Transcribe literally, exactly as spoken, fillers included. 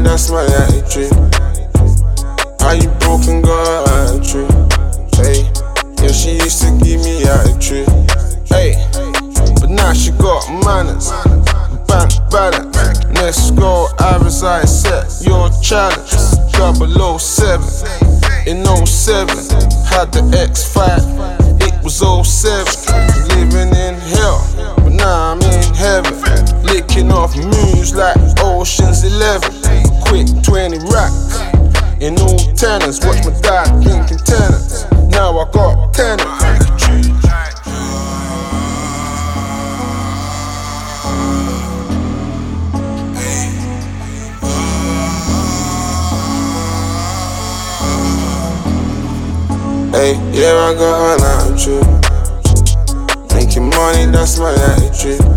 that's my attitude. How you broken, got attitude? Hey, yeah, she used to give me attitude. Hey, but now she got manners, bank balance. Let's go, average I set your challenge. double oh seven, in oh seven, had the X five, it was oh seven. Living in hell, but now I'm in heaven. Licking off moons like Ocean's Eleven. Quick twenty racks, in all tenants. Watch my dad drinking tenants, now I got tenants. Hey, yeah, I got an attitude. Making money, that's my attitude.